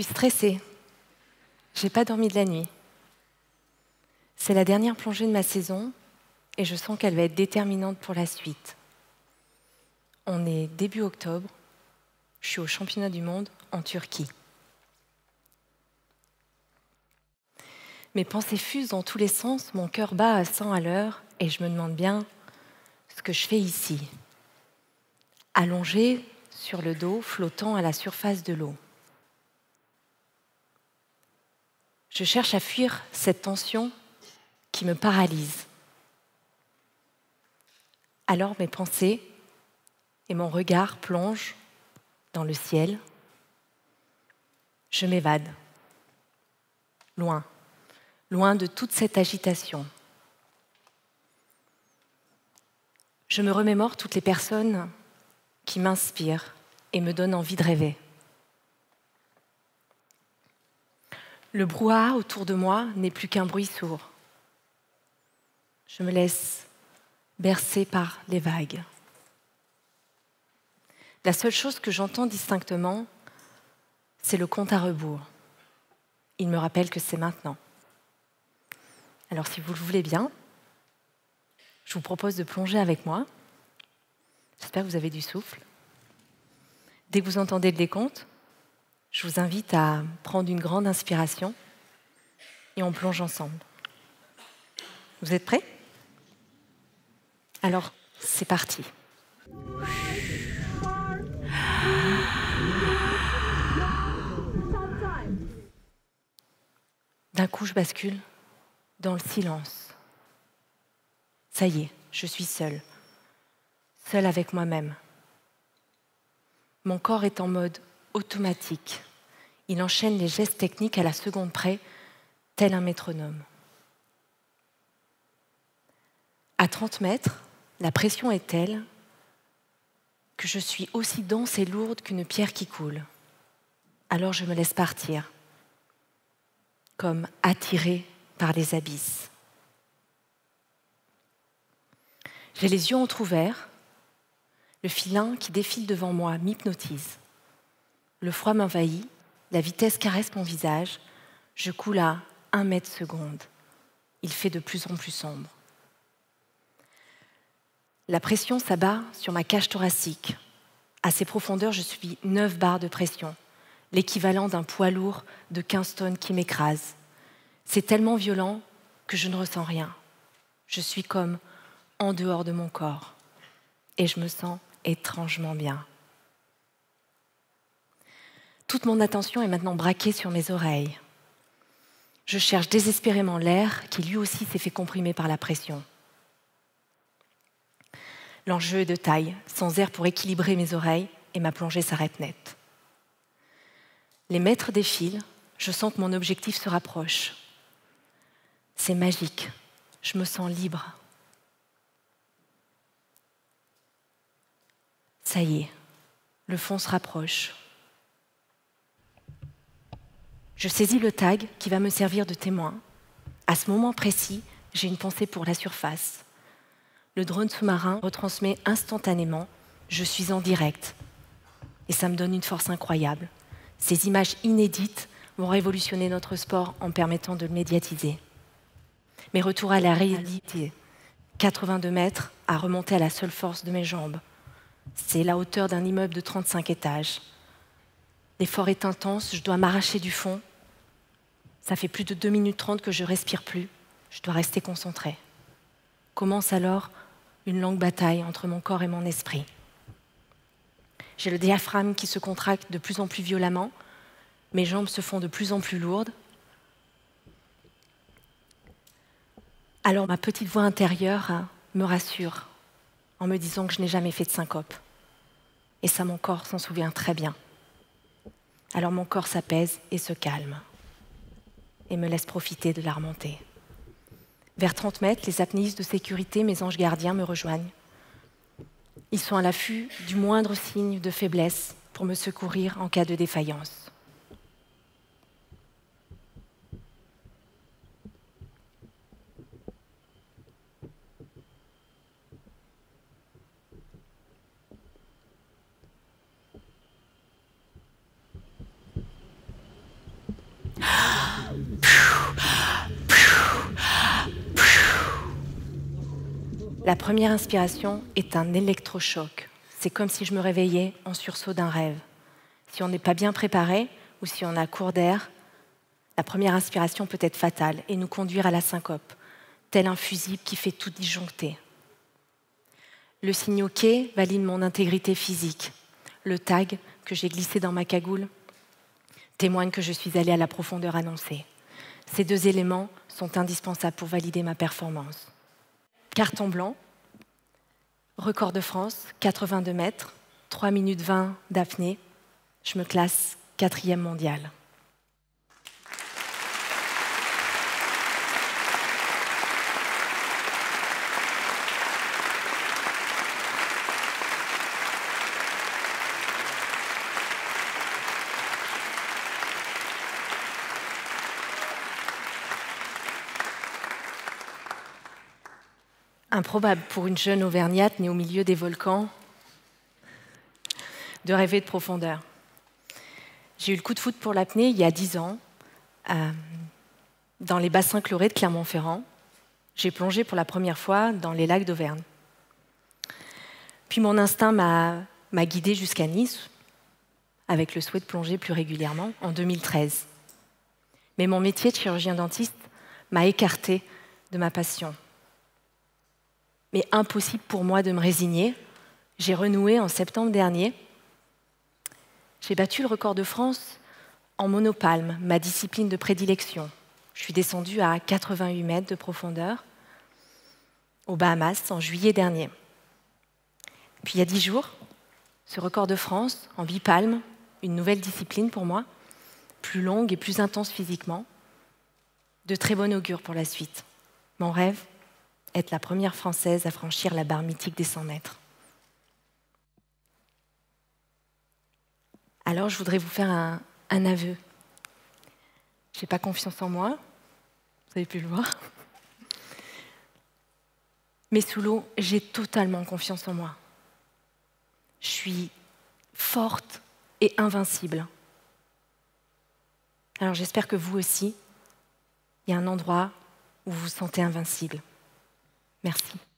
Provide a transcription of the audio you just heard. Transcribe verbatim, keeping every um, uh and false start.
suis stressée. J'ai pas dormi de la nuit. C'est la dernière plongée de ma saison et je sens qu'elle va être déterminante pour la suite. On est début octobre, je suis au championnat du monde en Turquie. Mes pensées fusent dans tous les sens, mon cœur bat à cent à l'heure et je me demande bien ce que je fais ici, allongée sur le dos, flottant à la surface de l'eau. Je cherche à fuir cette tension qui me paralyse. Alors mes pensées et mon regard plongent dans le ciel. Je m'évade, loin, loin de toute cette agitation. Je me remémore toutes les personnes qui m'inspirent et me donnent envie de rêver. Le brouhaha autour de moi n'est plus qu'un bruit sourd. Je me laisse bercer par les vagues. La seule chose que j'entends distinctement, c'est le compte à rebours. Il me rappelle que c'est maintenant. Alors si vous le voulez bien, je vous propose de plonger avec moi. J'espère que vous avez du souffle. Dès que vous entendez le décompte, je vous invite à prendre une grande inspiration et on plonge ensemble. Vous êtes prêts ? Alors, c'est parti. D'un coup, je bascule dans le silence. Ça y est, je suis seule. Seule avec moi-même. Mon corps est en mode automatique. Il enchaîne les gestes techniques à la seconde près, tel un métronome. À trente mètres, la pression est telle que je suis aussi dense et lourde qu'une pierre qui coule. Alors je me laisse partir, comme attirée par les abysses. J'ai les yeux entr'ouverts. Le filin qui défile devant moi m'hypnotise. Le froid m'envahit, la vitesse caresse mon visage. Je coule à un mètre seconde. Il fait de plus en plus sombre. La pression s'abat sur ma cage thoracique. À ces profondeurs, je suis neuf barres de pression, l'équivalent d'un poids lourd de quinze tonnes qui m'écrase. C'est tellement violent que je ne ressens rien. Je suis comme en dehors de mon corps et je me sens étrangement bien. Toute mon attention est maintenant braquée sur mes oreilles. Je cherche désespérément l'air qui lui aussi s'est fait comprimer par la pression. L'enjeu est de taille, sans air pour équilibrer mes oreilles et ma plongée s'arrête net. Les mètres défilent, je sens que mon objectif se rapproche. C'est magique, je me sens libre. Ça y est, le fond se rapproche. Je saisis le tag qui va me servir de témoin. À ce moment précis, j'ai une pensée pour la surface. Le drone sous-marin retransmet instantanément « Je suis en direct » et ça me donne une force incroyable. Ces images inédites vont révolutionner notre sport en permettant de le médiatiser. Mes retours à la réalité, quatre-vingt-deux mètres à remonter à la seule force de mes jambes. C'est la hauteur d'un immeuble de trente-cinq étages. L'effort est intense, je dois m'arracher du fond. Ça fait plus de deux minutes trente que je ne respire plus. Je dois rester concentrée. Commence alors une longue bataille entre mon corps et mon esprit. J'ai le diaphragme qui se contracte de plus en plus violemment. Mes jambes se font de plus en plus lourdes. Alors ma petite voix intérieure me rassure en me disant que je n'ai jamais fait de syncope. Et ça, mon corps s'en souvient très bien. Alors mon corps s'apaise et se calme et me laisse profiter de la remontée. Vers trente mètres, les apnéistes de sécurité, mes anges gardiens, me rejoignent. Ils sont à l'affût du moindre signe de faiblesse pour me secourir en cas de défaillance. La première inspiration est un électrochoc. C'est comme si je me réveillais en sursaut d'un rêve. Si on n'est pas bien préparé ou si on a court d'air, la première inspiration peut être fatale et nous conduire à la syncope, tel un fusible qui fait tout disjoncter. Le signe OK valide mon intégrité physique. Le tag que j'ai glissé dans ma cagoule témoigne que je suis allée à la profondeur annoncée. Ces deux éléments sont indispensables pour valider ma performance. Carton blanc, record de France, quatre-vingt-deux mètres, trois minutes vingt d'apnée. Je me classe quatrième mondiale. Improbable pour une jeune auvergnate née au milieu des volcans de rêver de profondeur. J'ai eu le coup de foudre pour l'apnée il y a dix ans, euh, dans les bassins chlorés de Clermont-Ferrand. J'ai plongé pour la première fois dans les lacs d'Auvergne. Puis mon instinct m'a, m'a guidée jusqu'à Nice, avec le souhait de plonger plus régulièrement, en deux mille treize. Mais mon métier de chirurgien-dentiste m'a écartée de ma passion. Mais impossible pour moi de me résigner. J'ai renoué en septembre dernier. J'ai battu le record de France en monopalme, ma discipline de prédilection. Je suis descendue à quatre-vingt-huit mètres de profondeur, aux Bahamas, en juillet dernier. Puis il y a dix jours, ce record de France en bipalme, une nouvelle discipline pour moi, plus longue et plus intense physiquement, de très bon augure pour la suite. Mon rêve, être la première Française à franchir la barre mythique des cent mètres. Alors, je voudrais vous faire un, un aveu. Je n'ai pas confiance en moi, vous avez pu le voir. Mais sous l'eau, j'ai totalement confiance en moi. Je suis forte et invincible. Alors, j'espère que vous aussi, il y a un endroit où vous vous sentez invincible. Merci.